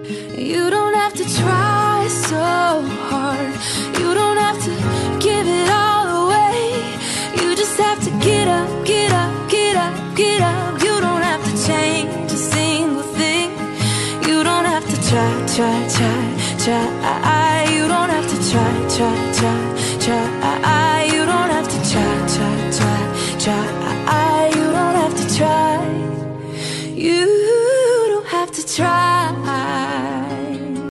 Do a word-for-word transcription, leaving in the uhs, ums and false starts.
You don't have to try so hard. You don't have to give it all away. You just have to get up, get up, get up, get up. You don't have to change a single thing. You don't have to try, try, try, try. You don't have to try, try, try, try.